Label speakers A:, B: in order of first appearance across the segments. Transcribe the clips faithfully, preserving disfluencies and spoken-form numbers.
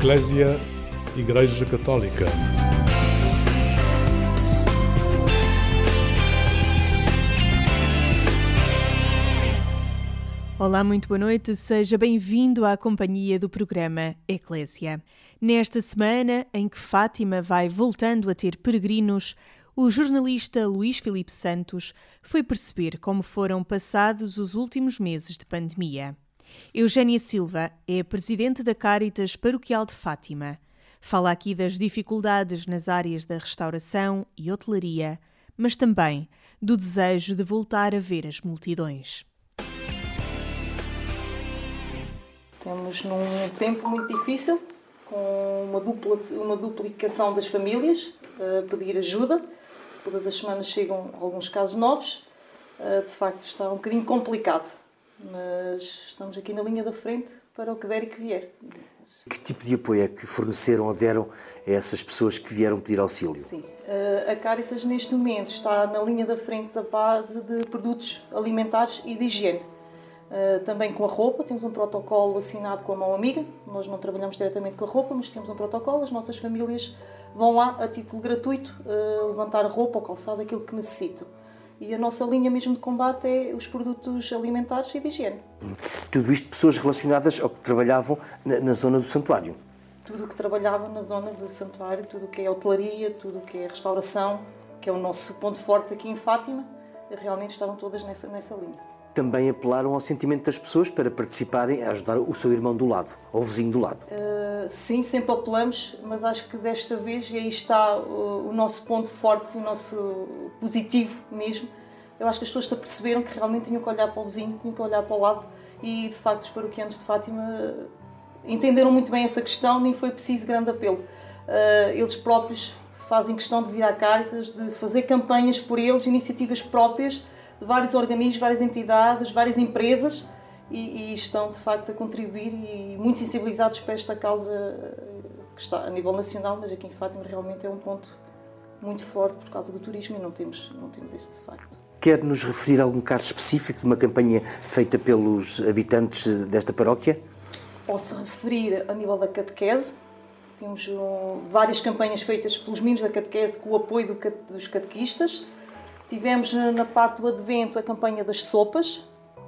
A: Eclésia, Igreja Católica.
B: Olá, muito boa noite. Seja bem-vindo à companhia do programa Eclésia. Nesta semana em que Fátima vai voltando a ter peregrinos, o jornalista Luís Filipe Santos foi perceber como foram passados os últimos meses de pandemia. Eugénia Silva é a presidente da Cáritas Paroquial de Fátima. Fala aqui das dificuldades nas áreas da restauração e hotelaria, mas também do desejo de voltar a ver as multidões.
C: Estamos num tempo muito difícil, com uma, dupla, uma duplicação das famílias a pedir ajuda. Todas as semanas chegam alguns casos novos. De facto, está um bocadinho complicado, mas estamos aqui na linha da frente para o que der e que vier.
D: Que tipo de apoio é que forneceram ou deram a essas pessoas que vieram pedir auxílio?
C: Sim, a Cáritas neste momento está na linha da frente da base de produtos alimentares e de higiene. Uh, também com a roupa, temos um protocolo assinado com a Mão Amiga. Nós não trabalhamos diretamente com a roupa, mas temos um protocolo. As nossas famílias vão lá a título gratuito uh, levantar a roupa ou calçado, aquilo que necessitam. E a nossa linha mesmo de combate é os produtos alimentares e de higiene.
D: Tudo isto pessoas relacionadas ao que trabalhavam na, na zona do santuário?
C: Tudo o que trabalhava na zona do santuário, tudo o que é hotelaria, tudo o que é restauração, que é o nosso ponto forte aqui em Fátima, realmente estavam todas nessa, nessa linha.
D: Também apelaram ao sentimento das pessoas para participarem a ajudar o seu irmão do lado, ou o vizinho do lado.
C: Uh, sim, sempre apelamos, mas acho que desta vez, e aí está o, o nosso ponto forte, o nosso positivo mesmo, eu acho que as pessoas se aperceberam que realmente tinham que olhar para o vizinho, tinham que olhar para o lado, e de facto os paroquianos de Fátima entenderam muito bem essa questão, nem foi preciso grande apelo. Uh, eles próprios fazem questão de vir à Cáritas, de fazer campanhas por eles, iniciativas próprias, de vários organismos, várias entidades, várias empresas e, e estão de facto a contribuir e muito sensibilizados para esta causa que está a nível nacional, mas aqui em Fátima realmente é um ponto muito forte por causa do turismo e não temos, não temos este de facto.
D: Quer nos referir a algum caso específico de uma campanha feita pelos habitantes desta paróquia?
C: Posso referir a nível da catequese. Temos um, várias campanhas feitas pelos meninos da catequese com o apoio do, dos catequistas. Tivemos na parte do Advento a campanha das sopas,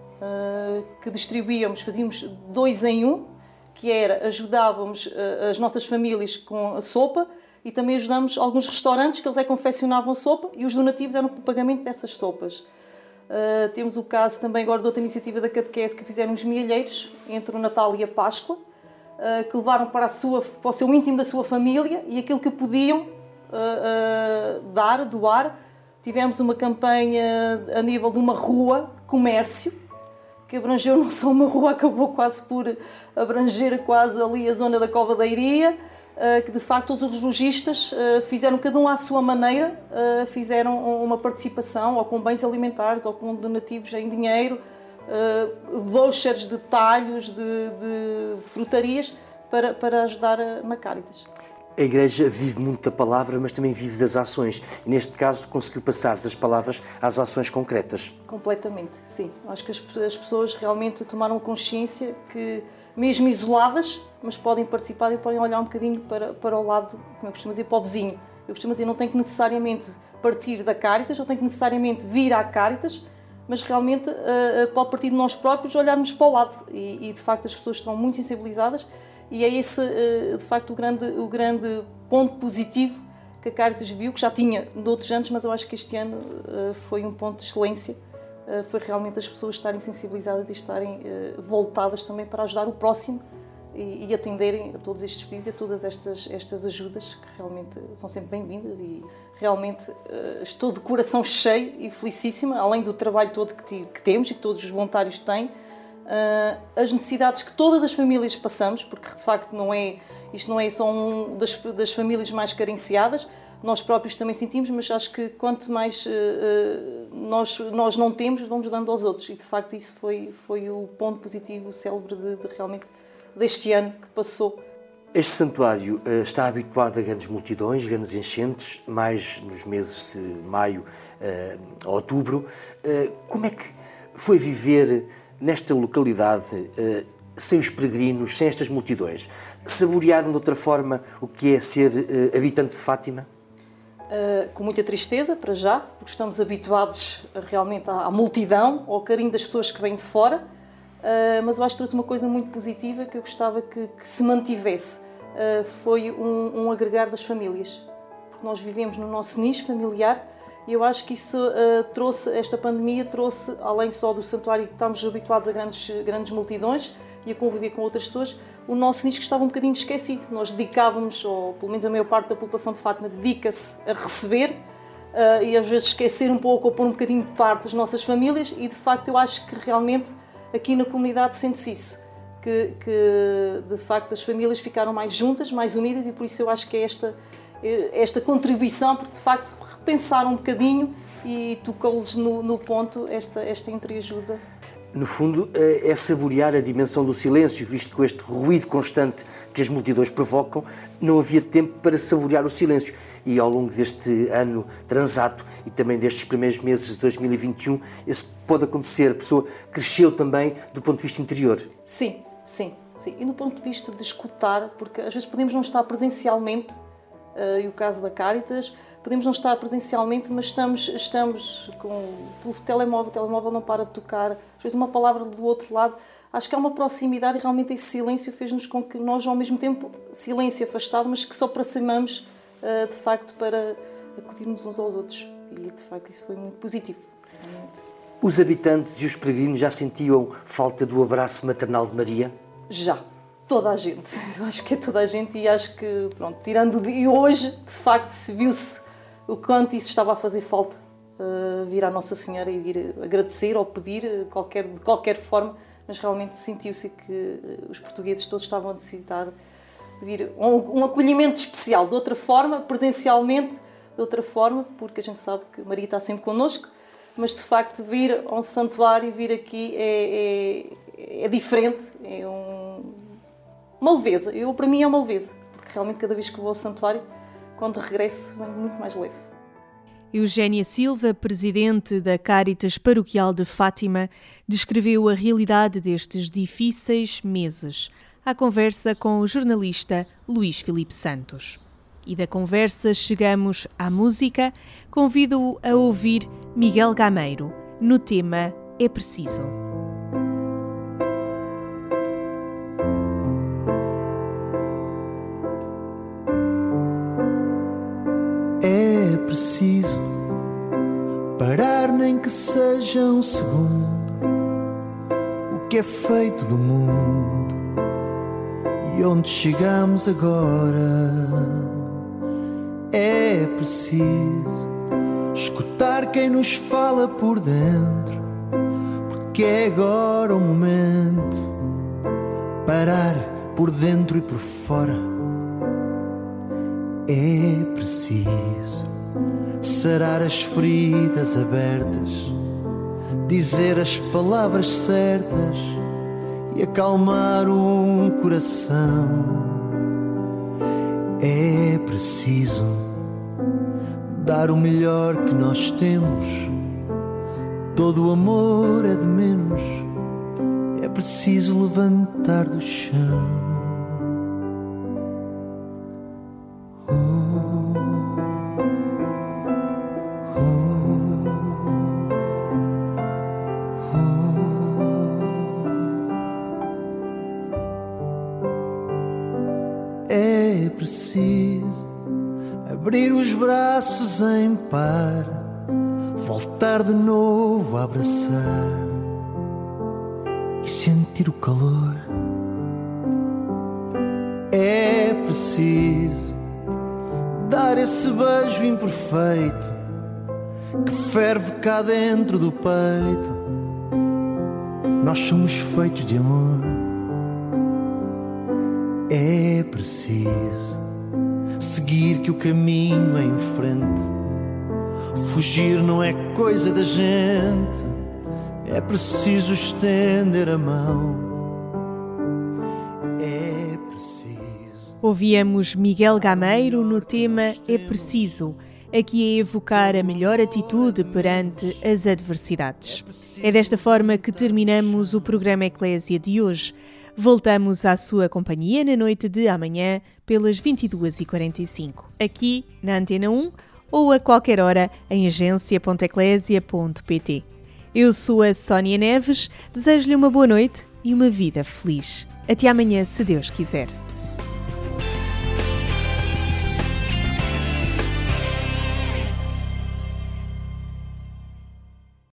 C: que distribuíamos, fazíamos dois em um, que era, ajudávamos as nossas famílias com a sopa e também ajudamos alguns restaurantes que eles é confeccionavam a sopa e os donativos eram para o pagamento dessas sopas. Temos o caso também agora de outra iniciativa da catequese que fizeram os mielheiros entre o Natal e a Páscoa, que levaram para, a sua, para o seu íntimo da sua família e aquilo que podiam dar, doar. Tivemos uma campanha a nível de uma rua de comércio, que abrangeu não só uma rua, acabou quase por abranger quase ali a zona da Cova da Iria, que de facto todos os lojistas fizeram cada um à sua maneira, fizeram uma participação ou com bens alimentares ou com donativos em dinheiro, vouchers de talhos, de, de frutarias para, para ajudar na Cáritas.
D: A Igreja vive muito da palavra, mas também vive das ações. E neste caso conseguiu passar das palavras às ações concretas.
C: Completamente, sim. Acho que as, as pessoas realmente tomaram consciência que, mesmo isoladas, mas podem participar e podem olhar um bocadinho para, para o lado, como eu costumo dizer, para o vizinho. Eu costumo dizer, não tem que necessariamente partir da Cáritas, não tem que necessariamente vir à Cáritas, mas realmente uh, pode partir de nós próprios olharmos para o lado. E, e de facto as pessoas estão muito sensibilizadas. E é esse, de facto, o grande, o grande ponto positivo que a Cáritas viu, que já tinha de outros anos, mas eu acho que este ano foi um ponto de excelência. Foi realmente as pessoas estarem sensibilizadas e estarem voltadas também para ajudar o próximo e atenderem a todos estes pedidos e a todas estas, estas ajudas, que realmente são sempre bem-vindas. E realmente estou de coração cheio e felicíssima, além do trabalho todo que, que temos e que todos os voluntários têm. Uh, as necessidades que todas as famílias passamos, porque de facto não é, isto não é só um das, das famílias mais carenciadas, nós próprios também sentimos, mas acho que quanto mais uh, uh, nós, nós não temos, vamos dando aos outros, e de facto isso foi, foi o ponto positivo, o célebre de, de realmente deste ano que passou.
D: Este santuário uh, está habituado a grandes multidões, grandes enchentes, mais nos meses de maio uh, a outubro. Uh, como é que foi viver nesta localidade sem os peregrinos, sem estas multidões? Saborearam de outra forma o que é ser uh, habitante de Fátima?
C: Uh, com muita tristeza, para já, porque estamos habituados realmente à, à multidão, ao carinho das pessoas que vêm de fora, uh, mas eu acho que trouxe uma coisa muito positiva que eu gostava que, que se mantivesse. Uh, foi um, um agregar das famílias, porque nós vivemos no nosso nicho familiar e eu acho que isso uh, trouxe, esta pandemia trouxe, além só do santuário que estamos habituados a grandes, grandes multidões e a conviver com outras pessoas, o nosso nicho que estava um bocadinho esquecido. Nós dedicávamos, ou pelo menos a maior parte da população de Fátima dedica-se a receber uh, e às vezes esquecer um pouco ou pôr um bocadinho de parte as nossas famílias e de facto eu acho que realmente aqui na comunidade sente-se isso, que, que de facto as famílias ficaram mais juntas, mais unidas e por isso eu acho que é esta, esta contribuição, porque de facto repensaram um bocadinho e tocou-lhes no, no ponto esta, esta entreajuda.
D: No fundo, é saborear a dimensão do silêncio, visto que com este ruído constante que as multidões provocam, não havia tempo para saborear o silêncio. E ao longo deste ano transato e também destes primeiros meses de dois mil e vinte e um, isso pode acontecer. A pessoa cresceu também do ponto de vista interior.
C: Sim, sim, sim. E no ponto de vista de escutar, porque às vezes podemos não estar presencialmente, uh, e o caso da Cáritas, podemos não estar presencialmente, mas estamos, estamos com o telemóvel, o telemóvel não para de tocar, às vezes uma palavra do outro lado. Acho que há uma proximidade e realmente esse silêncio fez-nos com que nós, ao mesmo tempo, silêncio afastado, mas que só aproximamos, de facto, para acudirmos uns aos outros. E, de facto, isso foi muito positivo. Realmente.
D: Os habitantes e os peregrinos já sentiam falta do abraço maternal de Maria?
C: Já. Toda a gente. Eu acho que é toda a gente e acho que, pronto, tirando o dia hoje, de facto, se viu-se o quanto isso estava a fazer falta, uh, vir à Nossa Senhora e vir agradecer ou pedir qualquer, de qualquer forma, mas realmente sentiu-se que os portugueses todos estavam a necessitar de vir um, um acolhimento especial, de outra forma, presencialmente, de outra forma, porque a gente sabe que Maria está sempre connosco, mas de facto vir a um santuário e vir aqui é, é, é diferente, é um, uma leveza. Eu, para mim é uma leveza, porque realmente cada vez que vou ao santuário, quando regresso, venho muito mais leve.
B: Eugénia Silva, presidente da Cáritas Paroquial de Fátima, descreveu a realidade destes difíceis meses, à conversa com o jornalista Luís Filipe Santos. E da conversa chegamos à música. Convido-o a ouvir Miguel Gameiro, no tema É Preciso.
E: É preciso parar, nem que seja um segundo, o que é feito do mundo e onde chegamos agora. É preciso escutar quem nos fala por dentro, porque é agora o momento. Parar por dentro e por fora. É preciso sarar as feridas abertas, dizer as palavras certas e acalmar um coração. É preciso dar o melhor que nós temos. Todo o amor é de menos. É preciso levantar do chão. É preciso abrir os braços em par, voltar de novo a abraçar e sentir o calor. É preciso dar esse beijo imperfeito que ferve cá dentro do peito. Nós somos feitos de amor. É preciso seguir que o caminho é em frente. Fugir não é coisa da gente. É preciso estender a mão. É preciso.
B: Ouvíamos Miguel Gameiro no tema É Preciso, aqui a evocar a melhor atitude perante as adversidades. É desta forma que terminamos o programa Eclésia de hoje. Voltamos à sua companhia na noite de amanhã, pelas vinte e duas e quarenta e cinco, aqui na Antena um ou a qualquer hora em agência ponto eclésia ponto pt. Eu sou a Sónia Neves, desejo-lhe uma boa noite e uma vida feliz. Até amanhã, se Deus quiser.